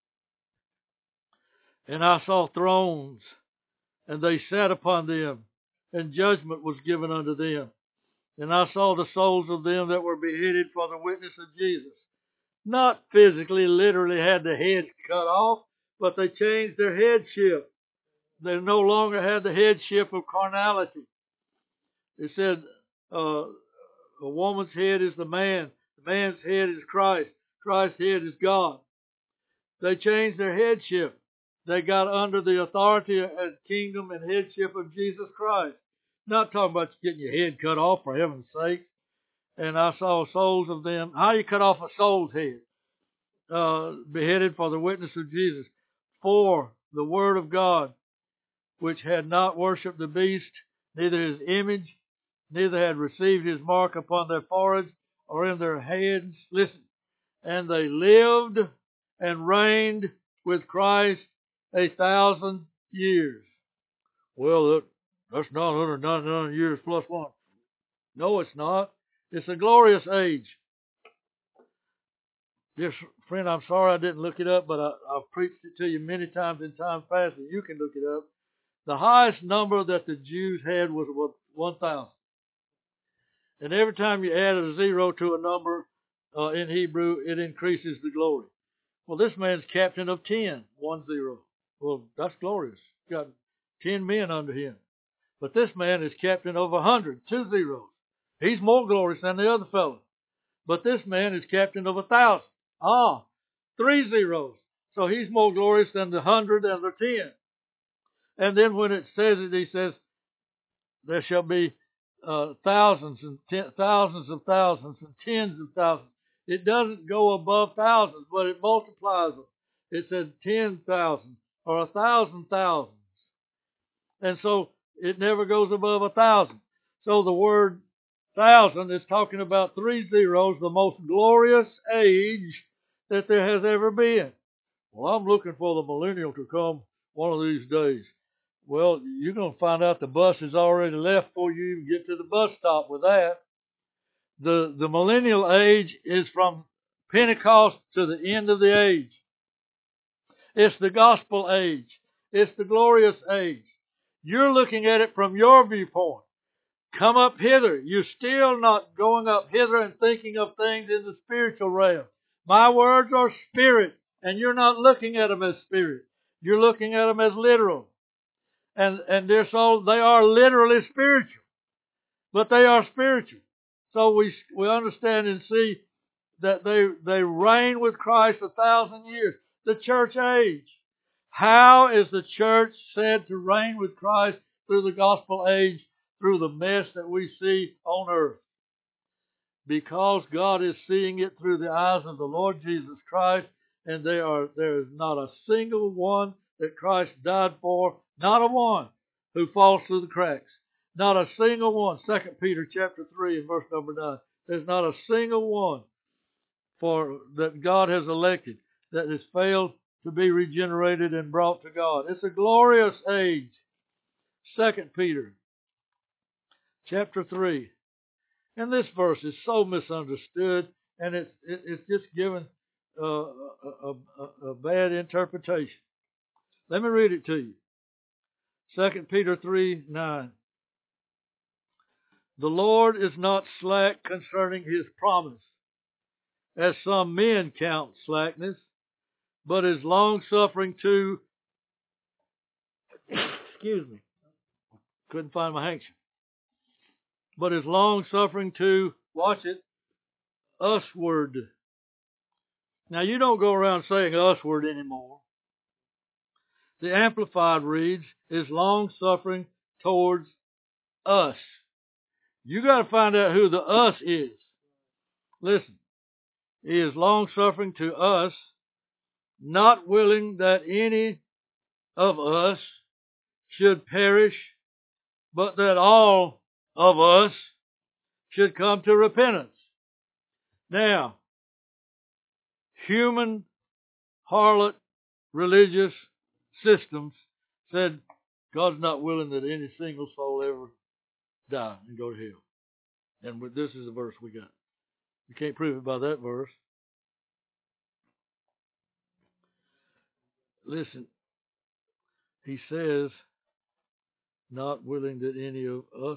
and I saw thrones, and they sat upon them, and judgment was given unto them. And I saw the souls of them that were beheaded for the witness of Jesus. Not physically, literally had the heads cut off, but they changed their headship. They no longer had the headship of carnality. It said, a woman's head is the man. The man's head is Christ. Christ's head is God. They changed their headship. They got under the authority and kingdom and headship of Jesus Christ. Not talking about getting your head cut off, for heaven's sake. And I saw souls of them. How do you cut off a soul's head? Beheaded for the witness of Jesus, for the word of God, which had not worshipped the beast, neither his image, neither had received his mark upon their foreheads or in their hands. Listen. And they lived and reigned with Christ 1,000 years. Well, that's 999 years plus one. No, it's not. It's a glorious age. Dear friend, I'm sorry I didn't look it up, but I've preached it to you many times in time past, and you can look it up. The highest number that the Jews had was 1,000. And every time you add a zero to a number in Hebrew, it increases the glory. Well, this man's captain of 10, 1 0. Well, that's glorious. He's got 10 men under him. But this man is captain of 100, 2 zeros. He's more glorious than the other fellow. But this man is captain of 1,000. 3 zeros. So he's more glorious than the 100 and the 10. And then when it says it, he says, there shall be thousands and thousands of thousands and tens of thousands. It doesn't go above thousands, but it multiplies them. It says 10,000 or 1,000 thousands. And so it never goes above 1,000. So the word 1,000 is talking about 3 zeros, the most glorious age that there has ever been. Well, I'm looking for the millennial to come one of these days. Well, you're going to find out the bus is already left before you even get to the bus stop with that. The millennial age is from Pentecost to the end of the age. It's the gospel age. It's the glorious age. You're looking at it from your viewpoint. Come up hither. You're still not going up hither and thinking of things in the spiritual realm. My words are spirit, and you're not looking at them as spirit. You're looking at them as literal. And dear soul, they are literally spiritual. But they are spiritual. So we understand and see that they reign with Christ 1,000 years. The church age. How is the church said to reign with Christ through the gospel age, through the mess that we see on earth? because God is seeing it through the eyes of the Lord Jesus Christ, and there is not a single one that Christ died for, not a one who falls through the cracks. Not a single one. 2 Peter chapter 3 and verse number 9. There's not a single one that God has elected that has failed to be regenerated and brought to God. It's a glorious age. 2 Peter chapter 3. And this verse is so misunderstood, and it's just given a bad interpretation. Let me read it to you. 2 Peter 3:9. The Lord is not slack concerning his promise, as some men count slackness, but is long-suffering to, excuse me, couldn't find my handkerchief, but is long-suffering to, watch it, usward. Now you don't go around saying usward anymore. The Amplified reads, is long-suffering towards us. You got to find out who the us is. Listen, he is long-suffering to us, not willing that any of us should perish, but that all of us should come to repentance. Now, human harlot religious systems said God's not willing that any single soul ever die and go to hell. And this is the verse we got. You can't prove it by that verse. Listen, he says, not willing that any of us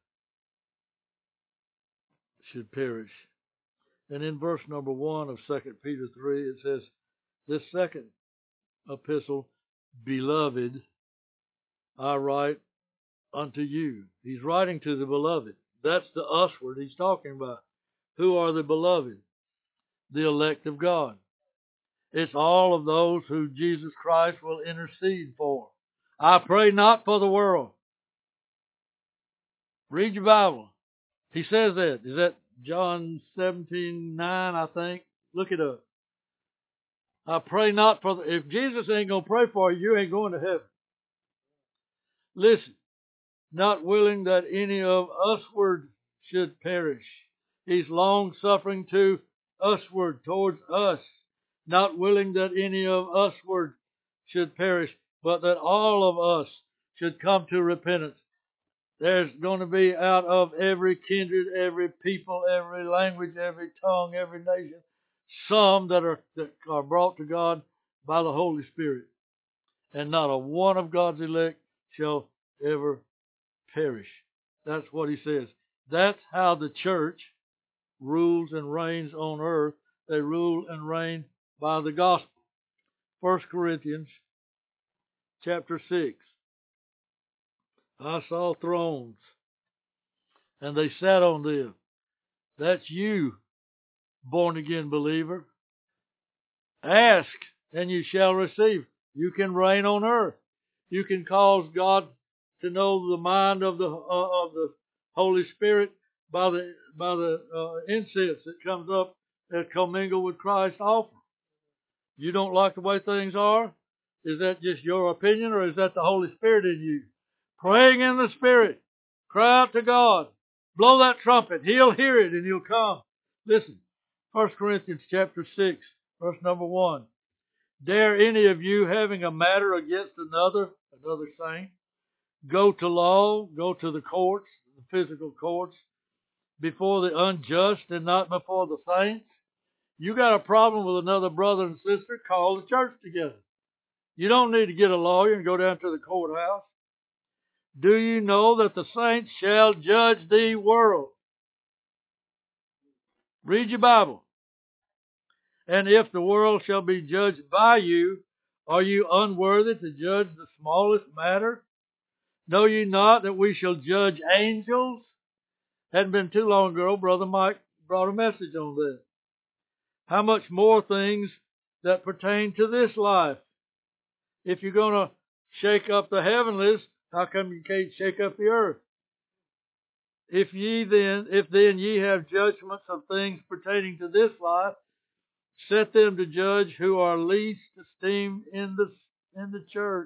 should perish. And in verse number 1 of 2 Peter 3, it says, this second epistle, beloved, I write unto you. He's writing to the beloved. That's the usward he's talking about. Who are the beloved? The elect of God. It's all of those who Jesus Christ will intercede for. I pray not for the world. Read your Bible. He says that. Is that John 17:9, I think? Look it up. I pray not for if Jesus ain't going to pray for you, you ain't going to heaven. Listen, not willing that any of usward should perish. He's long-suffering to usward, towards us. Not willing that any of usward should perish, but that all of us should come to repentance. There's going to be out of every kindred, every people, every language, every tongue, every nation, some that are brought to God by the Holy Spirit. And not a one of God's elect shall ever perish. That's what he says. That's how the church rules and reigns on earth. They rule and reign by the gospel. 1 Corinthians chapter 6. I saw thrones, and they sat on them. That's you, born again believer. Ask, and you shall receive. You can reign on earth. You can cause God to know the mind of the Holy Spirit by the incense that comes up that commingle with Christ's offer. You don't like the way things are? Is that just your opinion, or is that the Holy Spirit in you? Praying in the Spirit. Cry out to God. Blow that trumpet. He'll hear it and he'll come. Listen, 1 Corinthians chapter 6, verse number 1. Dare any of you, having a matter against another saint, go to law, go to the courts, the physical courts, before the unjust and not before the saints? You got a problem with another brother and sister, call the church together. You don't need to get a lawyer and go down to the courthouse. Do you know that the saints shall judge the world? Read your Bible. And if the world shall be judged by you, are you unworthy to judge the smallest matter? Know ye not that we shall judge angels? Hadn't been too long ago, Brother Mike brought a message on that. How much more things that pertain to this life? If you're going to shake up the heavenlies, how come you can't shake up the earth? If then ye have judgments of things pertaining to this life, set them to judge who are least esteemed in the church.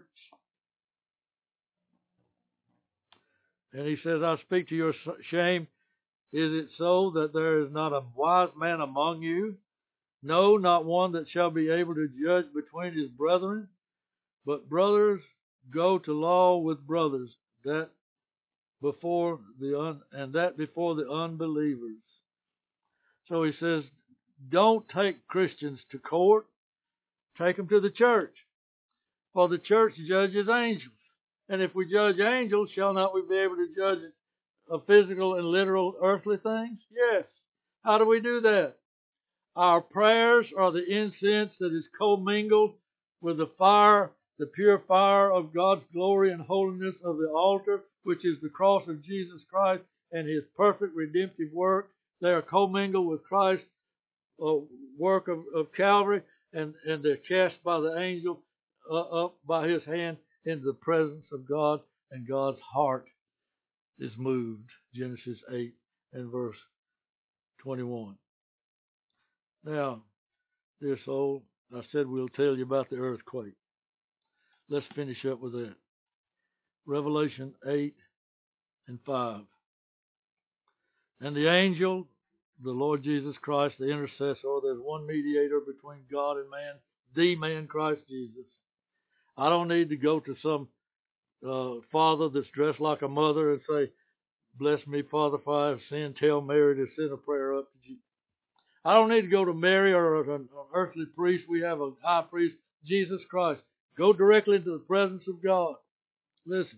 And he says, I speak to your shame. Is it so that there is not a wise man among you? No, not one that shall be able to judge between his brethren. But brothers go to law with brothers, that before the unbelievers. So he says, don't take Christians to court. Take them to the church. For the church judges angels. And if we judge angels, shall not we be able to judge physical and literal earthly things? Yes. How do we do that? Our prayers are the incense that is commingled with the fire, the pure fire of God's glory and holiness of the altar, which is the cross of Jesus Christ and His perfect redemptive work. They are commingled with Christ's work of Calvary, and they're cast by the angel up by His hand into the presence of God, and God's heart is moved. Genesis 8 and verse 21. Now, dear soul, I said we'll tell you about the earthquake. Let's finish up with that. Revelation 8 and 5. And the angel, the Lord Jesus Christ, the intercessor, there's one mediator between God and man, the man Christ Jesus. I don't need to go to some father that's dressed like a mother and say, bless me, Father, for I have sinned. Tell Mary to send a prayer up to Jesus. I don't need to go to Mary or an earthly priest. We have a high priest, Jesus Christ. Go directly into the presence of God. Listen.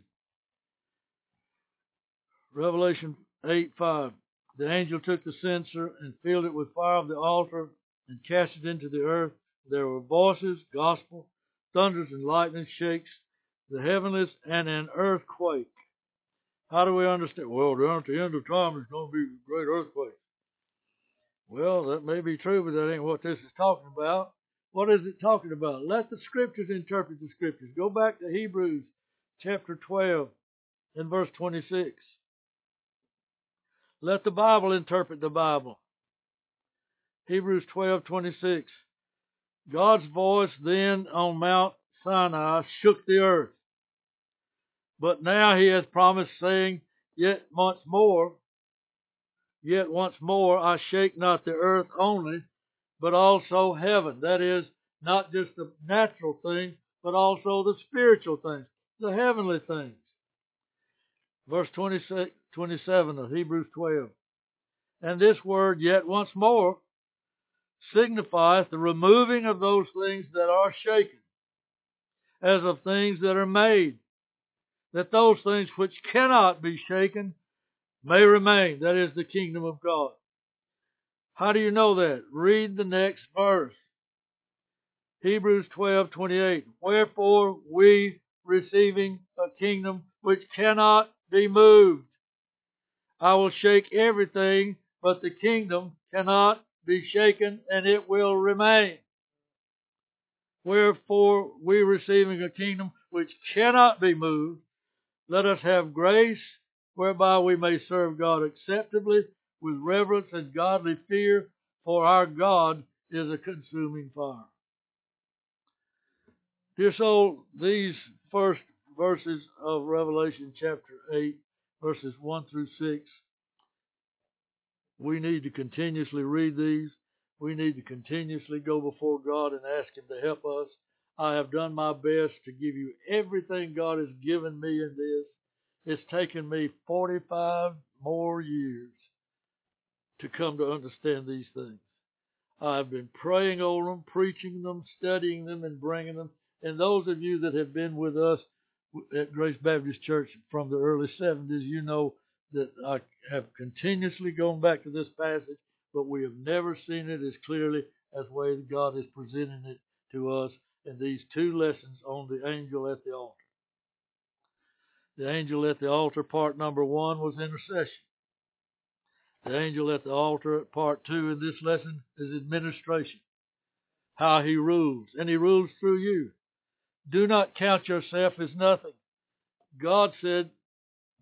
Revelation 8:5. The angel took the censer and filled it with fire of the altar and cast it into the earth. There were voices, gospel, thunders and lightning shakes, the heavenlies, and an earthquake. How do we understand? Well, down at the end of time, there's going to be a great earthquake. Well, that may be true, but that ain't what this is talking about. What is it talking about? Let the Scriptures interpret the Scriptures. Go back to Hebrews chapter 12 and verse 26. Let the Bible interpret the Bible. Hebrews 12:26. God's voice then on Mount Sinai shook the earth. But now He has promised, saying, Yet once more I shake not the earth only, but also heaven. That is, not just the natural things, but also the spiritual things, the heavenly things. Verse 27 of Hebrews 12. And this word, yet once more, signifieth the removing of those things that are shaken, as of things that are made, that those things which cannot be shaken may remain. That is the kingdom of God. How do you know that? Read the next verse. Hebrews 12:28. Wherefore we, receiving a kingdom which cannot be moved, I will shake everything, but the kingdom cannot be shaken, and it will remain. Wherefore we, receiving a kingdom which cannot be moved, let us have grace whereby we may serve God acceptably with reverence and godly fear, for our God is a consuming fire. Dear soul, these first verses of Revelation chapter 8, verses 1 through 6, we need to continuously read these. We need to continuously go before God and ask Him to help us. I have done my best to give you everything God has given me in this. It's taken me 45 more years to come to understand these things. I've been praying over them, preaching them, studying them, and bringing them. And those of you that have been with us at Grace Baptist Church from the early 70s, you know that I have continuously gone back to this passage, but we have never seen it as clearly as the way God is presenting it to us in these two lessons on the angel at the altar. The angel at the altar, part number 1, was intercession. The angel at the altar, part 2 in this lesson, is administration. How He rules, and He rules through you. Do not count yourself as nothing. God said,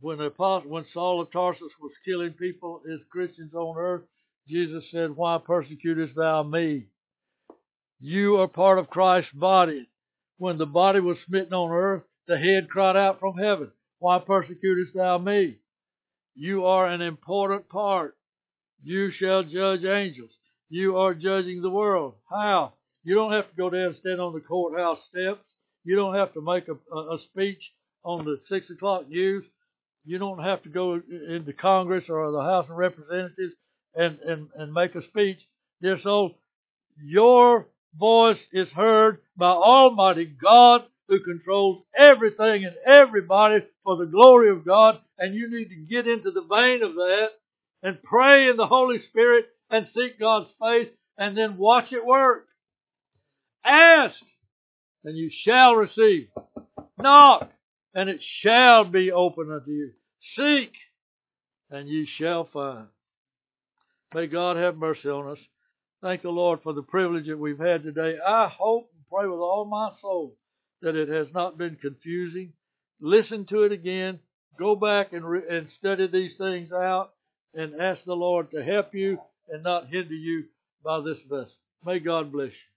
when Saul of Tarsus was killing people as Christians on earth, Jesus said, "Why persecutest thou me?" You are part of Christ's body. When the body was smitten on earth, the head cried out from heaven, "Why persecutest thou me?" You are an important part. You shall judge angels. You are judging the world. How? You don't have to go down and stand on the courthouse steps. You don't have to make a speech on the 6 o'clock news. You don't have to go into Congress or the House of Representatives and make a speech. Dear soul, your voice is heard by Almighty God, who controls everything and everybody for the glory of God, and you need to get into the vein of that and pray in the Holy Spirit and seek God's face and then watch it work. Ask, and you shall receive. Knock, and it shall be open unto you. Seek, and you shall find. May God have mercy on us. Thank the Lord for the privilege that we've had today. I hope and pray with all my soul that it has not been confusing. Listen to it again. Go back and study these things out and ask the Lord to help you and not hinder you by this vessel. May God bless you.